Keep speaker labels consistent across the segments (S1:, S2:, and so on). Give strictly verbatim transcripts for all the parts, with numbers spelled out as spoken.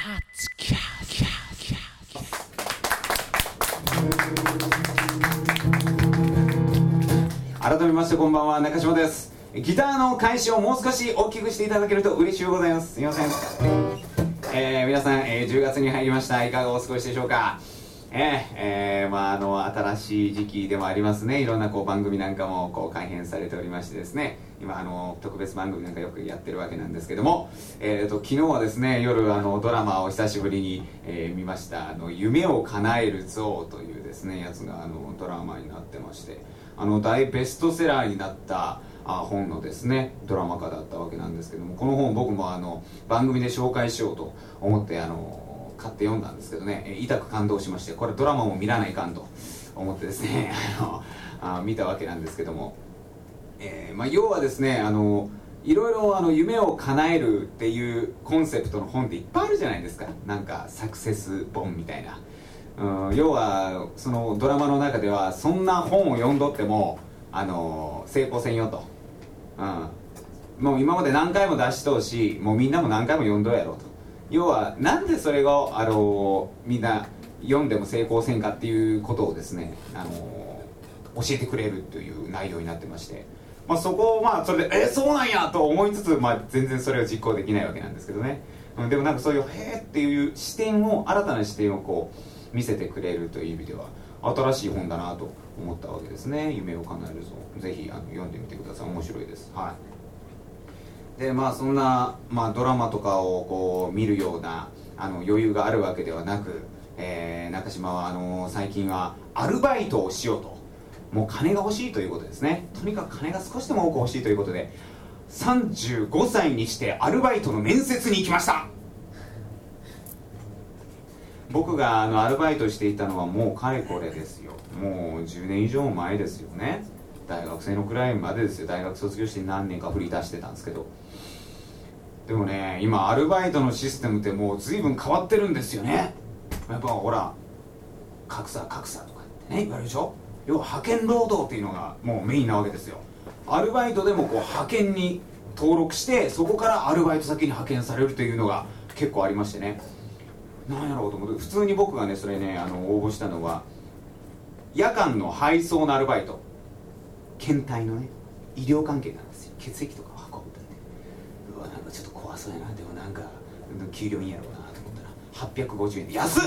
S1: 改めましてこんばんは、中島です。ギターの開始をもう少し大きくしていただけると嬉しいございます。すみません。えー、皆さん、えー、じゅうがつに入りました。いかがお過ごしでしょうか。えーえーまあ、あの新しい時期でもありますね。いろんなこう番組なんかもこう改編されておりましてですね、今あの特別番組なんかよくやってるわけなんですけども、えー、と昨日はですね、夜あのドラマを久しぶりに、えー見ました。あの夢を叶える像というですねやつがあのドラマになってまして、あの大ベストセラーになったあ本のですねドラマ化だったわけなんですけども、この本僕もあの番組で紹介しようと思ってあの買って読んだんですけどね、えー、痛く感動しまして、これドラマも見らないかんと思ってですねあのあ見たわけなんですけども、えーまあ、要はですね、あのいろいろあの夢を叶えるっていうコンセプトの本っていっぱいあるじゃないですか。なんかサクセス本みたいな、うん、要はそのドラマの中ではそんな本を読んどってもあの成功せんよと、うん、もう今まで何回も出しとうし、もうみんなも何回も読んどうやろうと。要はなんでそれがあのみんな読んでも成功せんかっていうことをですね、あの教えてくれるという内容になってまして、まあ、そこをまあそれでえそうなんやと思いつつ、まあ、全然それを実行できないわけなんですけどね、うん、でもなんかそういうへーっていう視点を、新たな視点をこう見せてくれるという意味では新しい本だなと思ったわけですね。夢を叶えるぞ、ぜひあの読んでみてください。面白いです。はい。でまあそんな、まあ、ドラマとかをこう見るようなあの余裕があるわけではなく、えー、中島はあの最近はアルバイトをしようと、もう金が欲しいということですね。とにかく金が少しでも多く欲しいということで、さんじゅうごさいにしてアルバイトの面接に行きました。僕があのアルバイトしていたのはもうかれこれですよ、もうじゅうねん以上前ですよね。大学生のくらいまでですよ。大学卒業して何年か振り出してたんですけど、でもね、今アルバイトのシステムってもう随分変わってるんですよね。やっぱほら格差格差とかってね言われるでしょ。要は派遣労働っていうのがもうメインなわけですよ。アルバイトでもこう派遣に登録して、そこからアルバイト先に派遣されるというのが結構ありましてね、なんやろうと思って、普通に僕がねそれねあの応募したのは夜間の配送のアルバイト、検体のね医療関係なんですよ。血液とかを運ぶって、うわなんかちょっと怖そうやな、でもなんか給料いいんやろうなと思ったらはっぴゃくごじゅうえんで安っ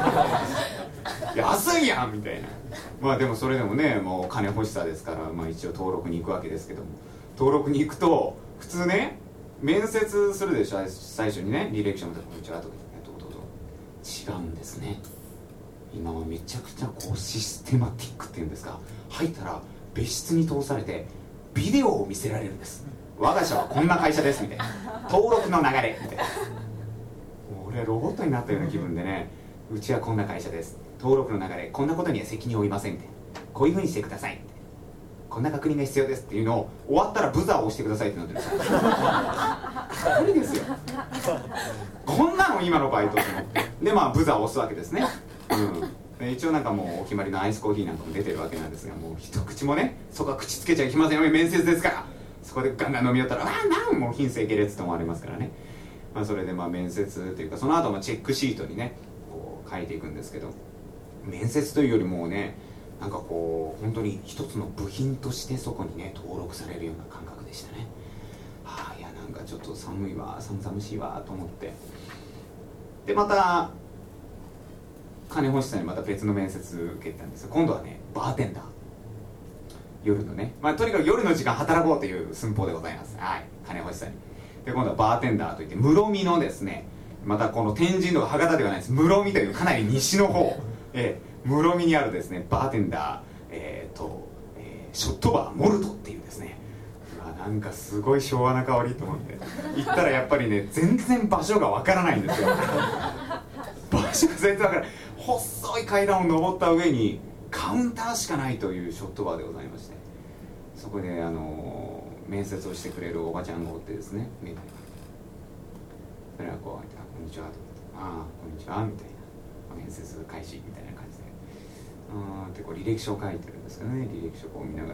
S1: 安いやんみたいな。まあでもそれでもねもう金欲しさですから、まあ、一応登録に行くわけですけども、登録に行くと普通ね面接するでしょ。最初にね履歴書のところにちょっと違うんですね。今はめちゃくちゃこうシステマティックっていうんですか、入ったら別室に通されてビデオを見せられるんです。我が社はこんな会社ですみたいな、登録の流れみたいな。俺ロボットになったような気分でね、うちはこんな会社です、登録の流れ、こんなことには責任を負いませんって、こういうふうにしてくださいって、こんな確認が必要ですっていうのを終わったらブザーを押してくださいってなってるんですよ。無理ですよこんなの今のバイトと思って、でまあブザーを押すわけですね、うん、で一応なんかもうお決まりのアイスコーヒーなんかも出てるわけなんですが、もう一口もねそこは口つけちゃいけませんよ、面接ですから。そこでガンガン飲み寄ったら、ああなんもう品性下劣と思われますからね。まあ、それでまあ面接というか、その後もチェックシートにねこう書いていくんですけど、面接というよりもねなんかこう本当に一つの部品としてそこにね登録されるような感覚でしたね。はあ、いやなんかちょっと寒いわ、寒々しいわと思って、でまた金欲しさにまた別の面接受けたんですよ。今度はねバーテンダー、夜のね、まあ、とにかく夜の時間働こうという寸法でございます。はい、金欲しさに。で今度はバーテンダーといって室見のですね、またこの天神とか博多ではないです、室見というかなり西の方、えー、室見にあるですねバーテンダー、えーとえー、ショットバーモルトっていうですね、うわなんかすごい昭和な香りと思って行ったら、やっぱりね全然場所がわからないんですよ場所が全然わからない。細い階段を上った上にカウンターしかないというショットバーでございまして、そこであのー面接をしてくれるおばちゃんがおってですね、みたいな、それはこう「あこんにちは」と「ああこんにちは」みたいな、面接開始みたいな感じで、うんってこう履歴書を書いてるんですけどね、履歴書を見ながら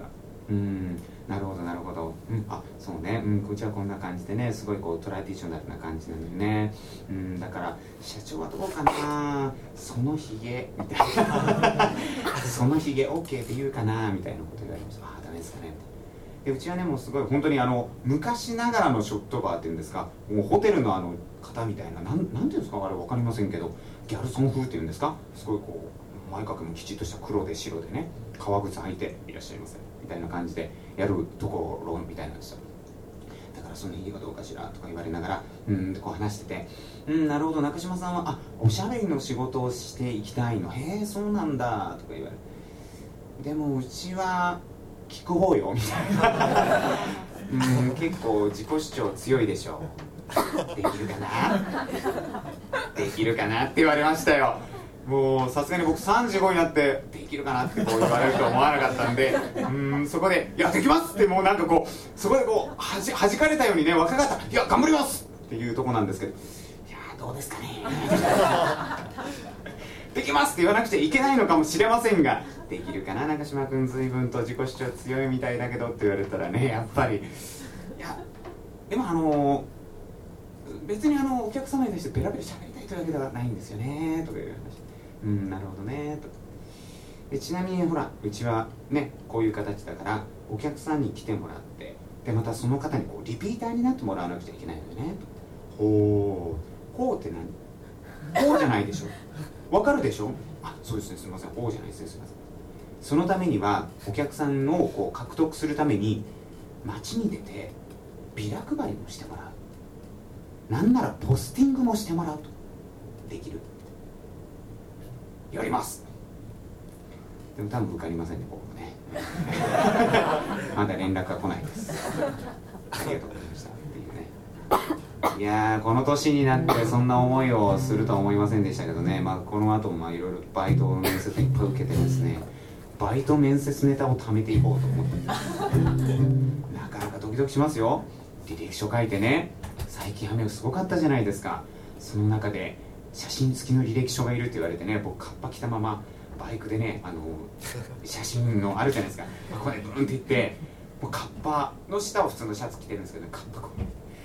S1: うん、なるほどなるほど、うん、あ、そうね、うん、うちはこんな感じでね、すごいこうトラディショナルな感じなんだよね、うん、だから社長はどうかな、そのヒゲみたいなそのヒゲ OK って言うかなみたいなこと言われました。ああ、ダメですかね。でうちはね、もうすごい本当にあの昔ながらのショットバーっていうんですか、もうホテルのあの方みたいな、なん、なんていうんですか、あれ分かりませんけど、ギャルソン風っていうんですか、すごいこう前掛けもきちっとした黒で白でね、革靴履いていらっしゃいませみたいな感じでやるところみたいなんですよ。だからそのヒゲがどうかしらとか言われながら、うんってこう話してて、うん、なるほど、中島さんはあおしゃべりの仕事をしていきたいの、へえそうなんだとか言われる。でもうちは聞く方よみたいなうん結構自己主張強いでしょ、できるかなできるかなって言われましたよ。もうさすがに僕さんじゅうごになってできるかなってこう言われると思わなかったんで、うんそこで「いやできます!」ってもうなんかこうそこでこうはじ弾かれたようにね、若かった「いや頑張ります!」っていうとこなんですけど、いやどうですかねできますって言わなくちゃいけないのかもしれませんが、できるかな中島君、随分と自己主張強いみたいだけどって言われたらね、やっぱりいやでもあの別にあのお客様に対してベラベラ喋りたいというわけではないんですよねとか言われました。うん、なるほどねと。でちなみにほらうちはねこういう形だからお客さんに来てもらって、でまたその方にこうリピーターになってもらわなくちゃいけないのよねと。ほう、こうって何、こうじゃないでしょ、わかるでしょ、あそうですね、すみません、こうじゃないですね、すみません。そのためにはお客さんをこう獲得するために街に出てビラ配りもしてもらう、なんならポスティングもしてもらうとできる、やります。でも多分受かりませんね、僕もねまだ連絡が来ないです。ありがとうございましたっていうね。いやーこの年になってそんな思いをするとは思いませんでしたけどね、まあ、この後もまあいろいろバイトの面接いっぱい受けてですね、バイト面接ネタを貯めていこうと思ってなかなかドキドキしますよ。履歴書書いてね、最近雨すごかったじゃないですか。その中で写真付きの履歴書がいるって言われてね、僕カッパ着たままバイクでね、あの写真のあるじゃないですか、ここでブーンっていって、もうカッパの下を普通のシャツ着てるんですけど、ね、カッパこう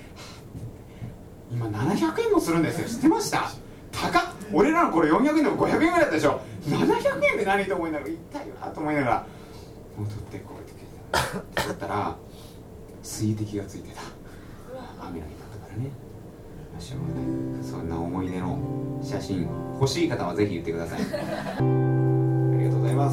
S1: 今ななひゃくえんもするんですよ、知ってました？高っ、俺らの頃よんひゃくえんでもごひゃくえんぐらいだったでしょ。ななひゃくえんで何と思いながら、痛いわと思いながら戻ってこうやって聞いてだったら水滴がついてた。雨の日だったからね、しょうがない。そんな思い出の写真欲しい方はぜひ言ってくださいありがとうございます。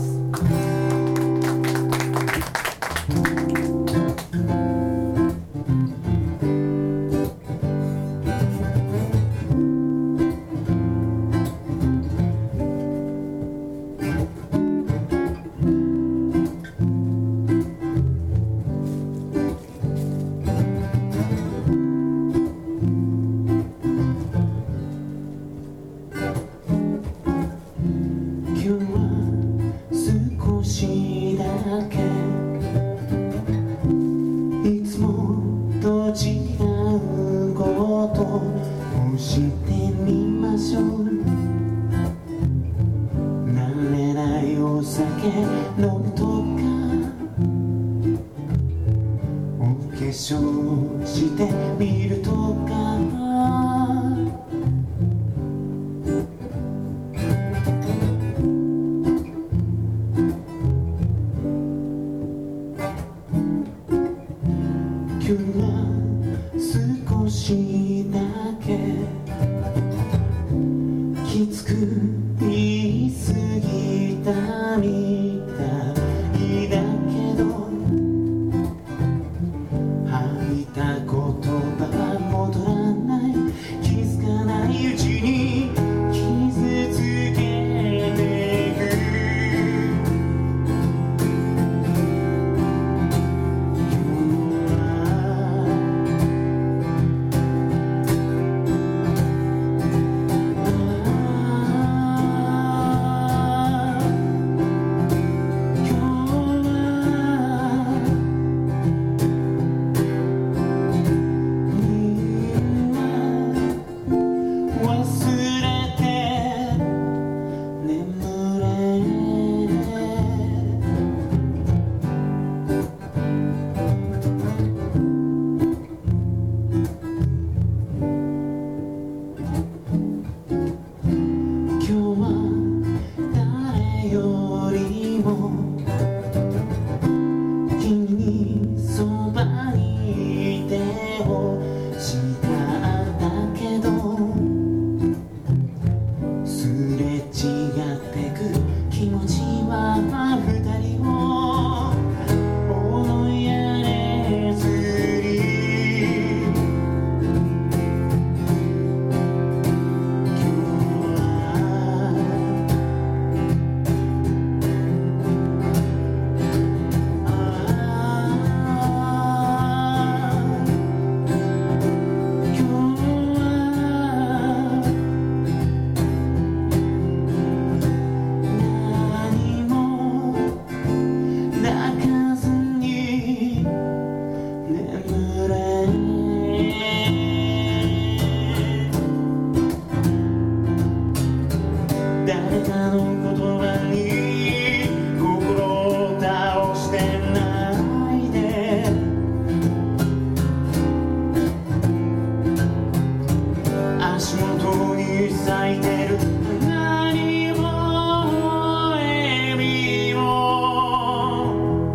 S1: 足元に咲いてる花にもエビも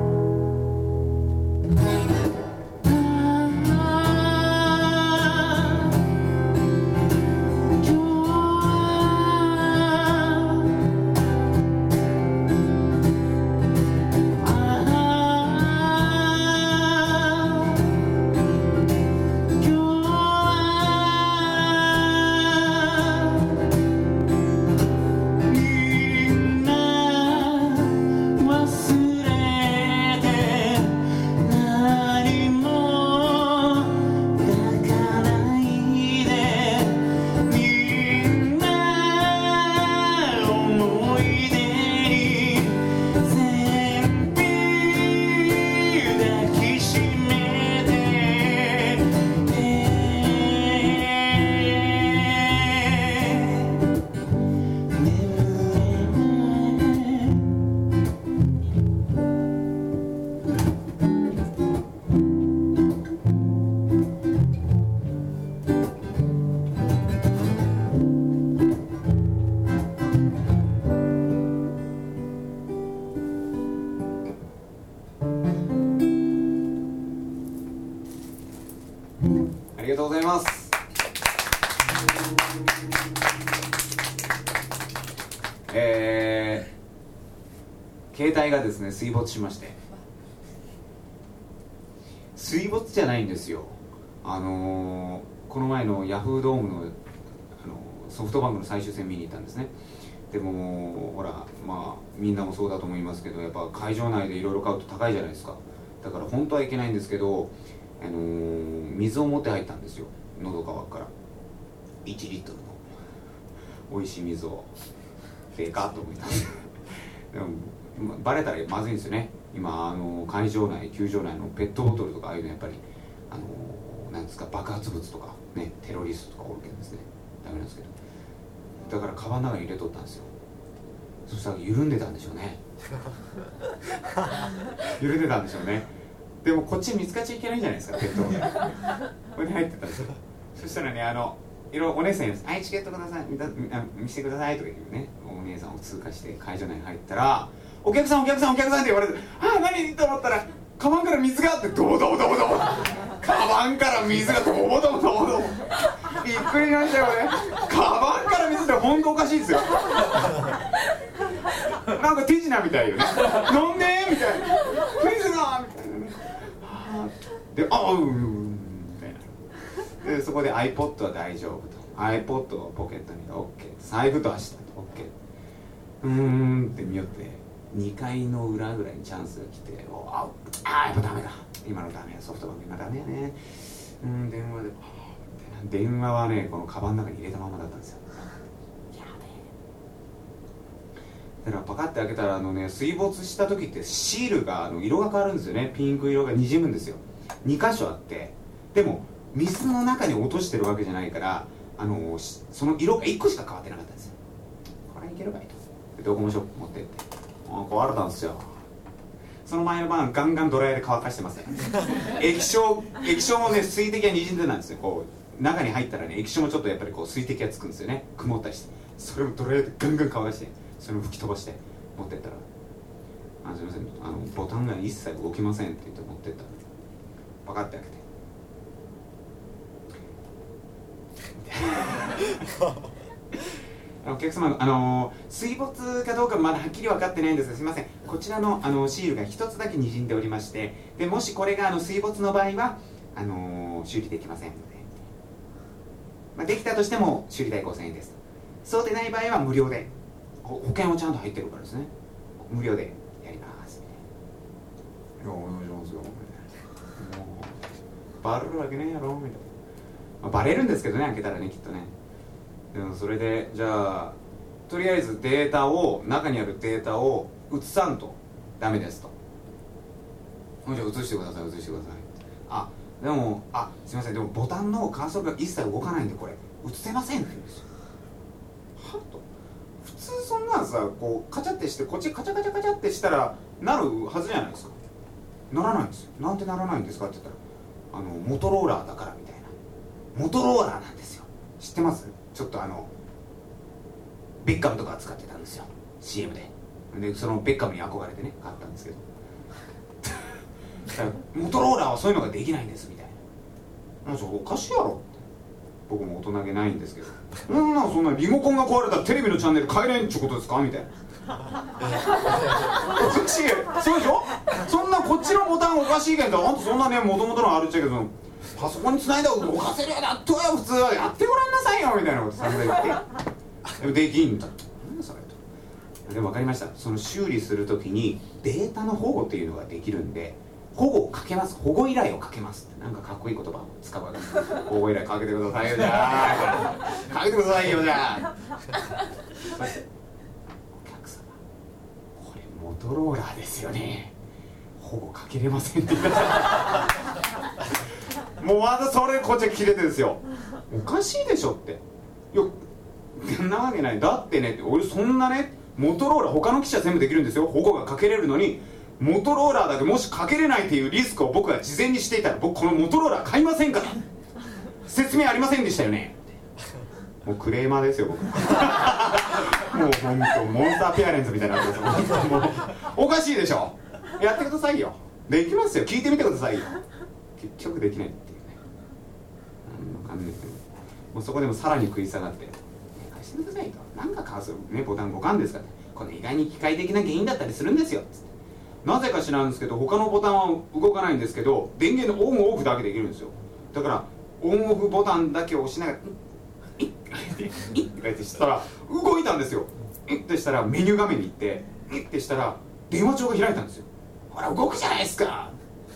S1: ありがとうございます。えー、携帯がですね水没しまして、水没じゃないんですよ。あのー、この前のヤフードームの、あのソフトバンクの最終戦見に行ったんですね。でもほらまあみんなもそうだと思いますけど、やっぱ会場内でいろいろ買うと高いじゃないですか。だから本当はいけないんですけど、あのー、水を持って入ったんですよ、喉乾くから。いちリットルの美味しい水をでかっと思いますでもバレたらまずいんですよね。今あの会場内球場内のペットボトルとかああいうのやっぱりあのー、なんですか爆発物とかね、テロリストとかおるけんですね、ダメなんですけど、だからカバンの中に入れとったんですよ。そしたら緩んでたんでしょうね緩んでたんでしょうね。でもこっち見つかっちゃいけないじゃないですか、ペットボトルこれに入ってたんですよ。そしたらね、あのいろいろお姉さんに「はい、チケットください、見た見せてください」とか言うね、お姉さんを通過して会場内に入ったら「お客さんお客さんお客さん」って言われて「ああ何?」と思ったらカバンから水があって、ドボドボドボドボカバンから水がドボドボドボドボびっくりなんだよね。カバンから水って本当おかしいですよなんか手品みたいよね飲んでーみたいな水がみたいなね。で、ああうんうんみたいな。でそこで iPod は大丈夫と、 iPod をポケットに OK、 財布と走ったと OK、 うーんって見よってにかいの裏ぐらいにチャンスが来て、おああやっぱダメだ、今のダメや、ソフトバンク今ダメやね、うん、電話であみたいな。電話はねこのカバンの中に入れたままだったんですよ。やべえ。だからパカッて開けたらあのね、水没した時ってシールがあの色が変わるんですよね。ピンク色がにじむんですよ。に箇所あって、でも水の中に落としてるわけじゃないから、あのその色がいっこしか変わってなかったんですよ。これいけるかいとドコモショップ持ってって、あ壊れたんですよ。その前の晩ガンガンドライヤーで乾かしてますね液晶液晶もね水滴がにじんでたんですよ。こう中に入ったらね液晶もちょっとやっぱりこう水滴がつくんですよね、曇ったりして。それをドライヤーでガンガン乾かして、それを吹き飛ばして持ってったら、あすいません、あのボタンが一切動きませんって言って持ってったら、パカッて開けてお客様、あのー、水没かどうかまだはっきり分かってないんですが、すみません、こちらの、あのシールが一つだけにじんでおりまして、でもしこれがあの水没の場合はあのー、修理できませんので、まあ、できたとしても修理代ごせんえんです。そうでない場合は無料で、保険もちゃんと入ってるからですね、無料でやりますみたいな。いやお願いしますよみたいな。もうバレるわけねえやろみたいな、まあ、バレるんですけどね、開けたらね、きっとね。でもそれでじゃあとりあえずデータを、中にあるデータを移さんとダメですと。じゃあ移してください移してください。あでもあすいません、でもボタンのカーソルが一切動かないんでこれ移せませんって言うんですよ。はと普通そんなんさ、こうカチャってしてこっちカチャカチャカチャってしたらなるはずじゃないですか。ならないんですよ。なんでならないんですかって言ったら、あのモトローラーだからみたいな。モトローラーなんですよ、 知ってます？ちょっとあのベッカムとか使ってたんですよ シーエム で。でそのベッカムに憧れてね買ったんですけどだからモトローラーはそういうのができないんですみたいな。もうそれおかしいやろって。僕も大人げないんですけど、そんなそんなリモコンが壊れたらテレビのチャンネル変えれんっちゅうことですかみたいな。おかしい、そうでしょ。そんなこっちのボタンおかしいけど、あんたそんなねもともとのあるっちゃけどパソコンにつないだら動かせるようになっとよ普通はやってごらんなさいよみたいなことさんざん言ってでもできんだ。何だそれと。でも分かりました。その修理するときにデータの保護っていうのができるんで、保護をかけます、保護依頼をかけますってなんかかっこいい言葉を使うわけです。保護依頼かけてくださいよじゃあかけてくださいよじゃあお客様これモトローラーですよね、保護かけれませんって言ったらもうまだそれこっちは切れてるんですよ。おかしいでしょって。いやそんなわけない。だってね俺そんなねモトローラー他の機種は全部できるんですよ、保護がかけれるのにモトローラーだけもしかけれないっていうリスクを僕が事前にしていたら僕このモトローラー買いませんから説明ありませんでしたよね。もうクレーマーですよ僕もう本当モンスターペアレンツみたいになってますよもうおかしいでしょ。やってくださいよ。できますよ、聞いてみてくださいよ。結局できないっていうね。なんかねもうそこでもさらに食い下がって貸してくださいと。なんかかわすねボタン互換ですから、ね、これ意外に機械的な原因だったりするんですよつって。なぜか知らんですけど他のボタンは動かないんですけど電源のオンオフだけできるんですよ。だからオンオフボタンだけを押しながら「イッ」ってしたら動いたんですよ。「イッ」ってしたらメニュー画面に行って「イッ」ってしたら電話帳が開いたんですよ。ほら動くじゃないですか。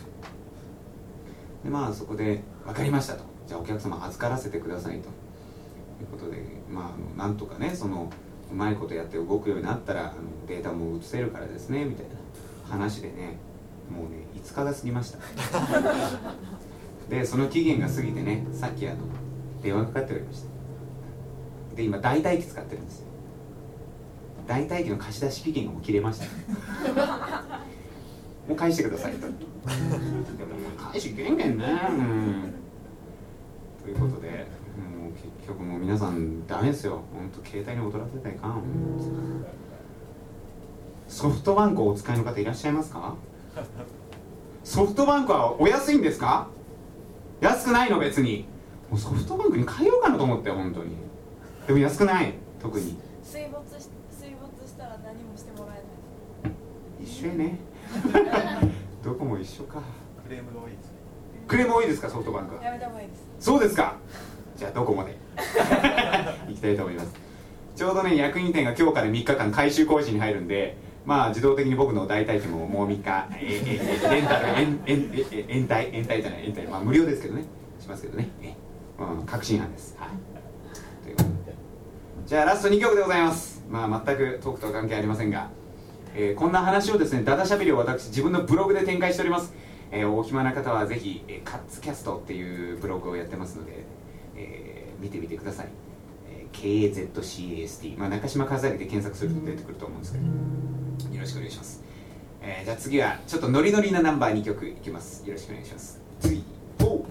S1: でまあそこで分かりましたと、じゃあお客様預からせてくださいということで、まああのなんとかねそのうまいことやって動くようになったらあのデータも移せるからですねみたいな話でね、もうねいつかが過ぎましたでその期限が過ぎてね、さっきあの電話かかっておりました。で今代替機使ってるんですよ。代替機の貸し出し期限がもう切れましたもう返してくださいとでももう返しけんけんね、うん、ということでもう結局もう皆さんダメですよ。本当携帯に踊らせたいかん。ソフトバンクをお使いの方いらっしゃいますか？ソフトバンクはお安いんですか？安くないの別に。もうソフトバンクに変えようかなと思って本当に。でも安くない。特に
S2: 水没し、水没したら何もしてもらえない。
S1: 一緒やねどこも一緒か。
S3: クレームが多いですね。
S1: クレーム多いですかソフトバンクは。
S2: やめた方がいいです。
S1: そうですか。じゃあどこまで行きたいと思います。ちょうどね役員店が今日からみっかかん改修工事に入るんで、まあ自動的に僕の代替機ももうみっかえええレンタル延延延滞延滞じゃない延滞まあ無料ですけどねしますけどね、え、うん、確信犯です。はい。ということでじゃあラストにきょくでございます。まあ全くトークとは関係ありませんが、えー、こんな話をですねダダしゃべりを私自分のブログで展開しております。えー、お暇な方はぜひ、えー、カッツキャストっていうブログをやってますので、えー、見てみてください。えー、ケーエーゼットシーエーエスティー、まあ、中島和明で検索すると出てくると思うんですけど、よろしくお願いします。えー、じゃあ次はちょっとノリノリなナンバーにきょくいきます。よろしくお願いします。次お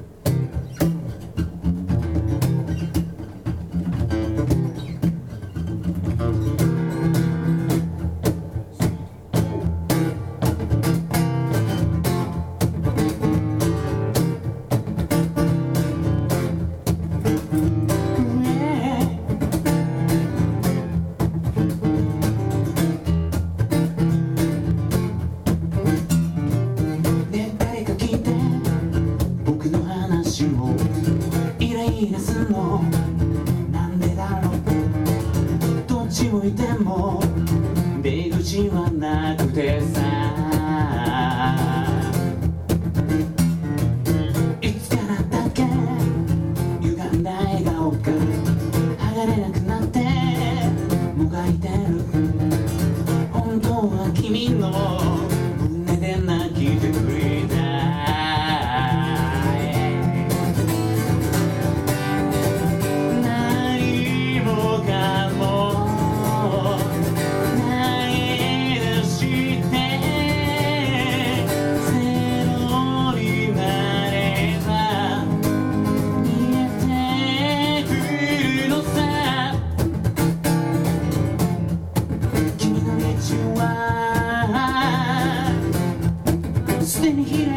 S4: 何もないでして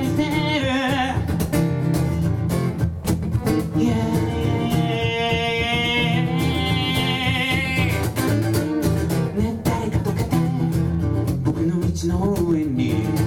S1: てる Yeahね、誰か溶けて僕の道の上に